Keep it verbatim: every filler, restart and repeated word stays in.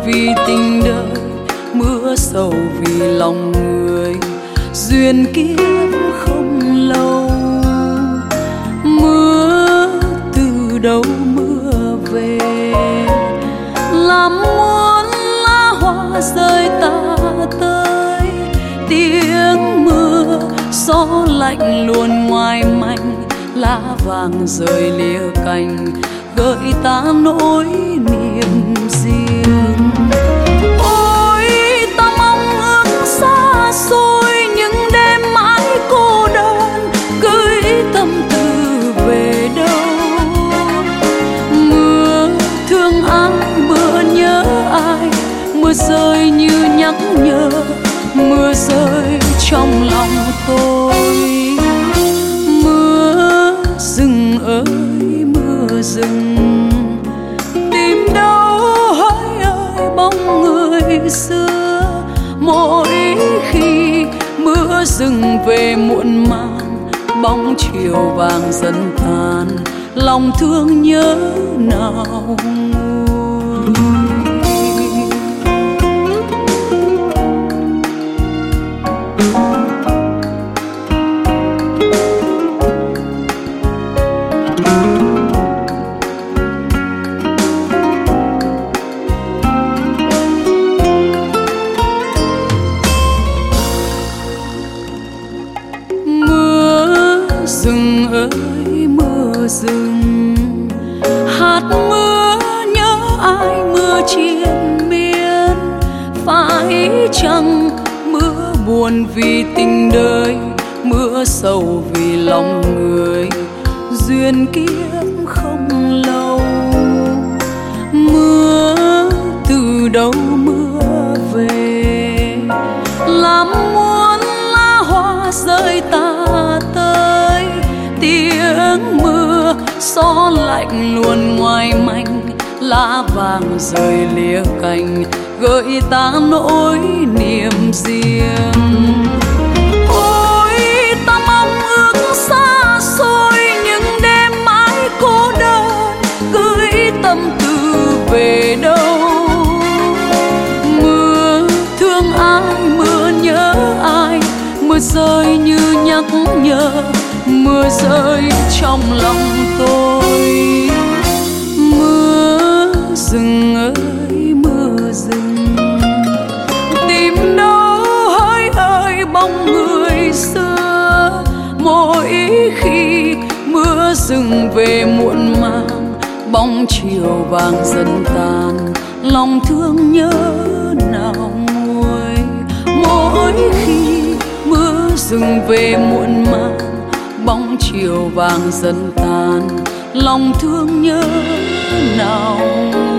vì tình đời, mưa sầu vì lòng người. Duyên kiếp không lâu, mưa từ đâu mưa về, làm muôn lá hoa rơi tả tơi. Tiếng mưa gió lạnh luôn ngoài manh, lá vàng rơi lìa cành, gợi ta nỗi niềm riêng. Ôi ta mong ước xa xôi, những đêm mãi cô đơn, gửi tâm tư về đâu. Mưa thương ai, mưa nhớ ai, mưa rơi như nhắc nhở, mưa rơi trong lòng tôi. Mưa rừng ơi mưa rừng, tìm đâu hỡi ơi bóng người xưa. Mỗi khi mưa rừng về muộn màng, bóng chiều vàng dần tàn, lòng thương nhớ nào rừng ơi mưa rừng. Hạt mưa nhớ ai mưa triền miên, phải chăng mưa buồn vì tình đời, mưa sầu vì lòng người. Duyên kiếp không lâu, mưa từ đâu mưa về, làm muôn lá hoa rơi tả tơi. Tiếng mưa gió lạnh luôn ngoài manh, lá vàng rơi lìa cành, gợi ta nỗi niềm riêng. Ôi ta mong ước xa xôi, những đêm mãi cô đơn, gửi tâm tư về đâu. Mưa thương ai, mưa nhớ ai, mưa rơi như nhắc nhở, mưa rơi trong lòng tôi. Mưa rừng ơi mưa rừng, tìm đâu hỡi ơi bóng người xưa. Mỗi khi mưa rừng về muộn màng, bóng chiều vàng dần tàn, lòng thương nhớ nào nguôi. Mỗi khi mưa rừng về muộn màng, bóng chiều vàng dần tàn, lòng thương nhớ nào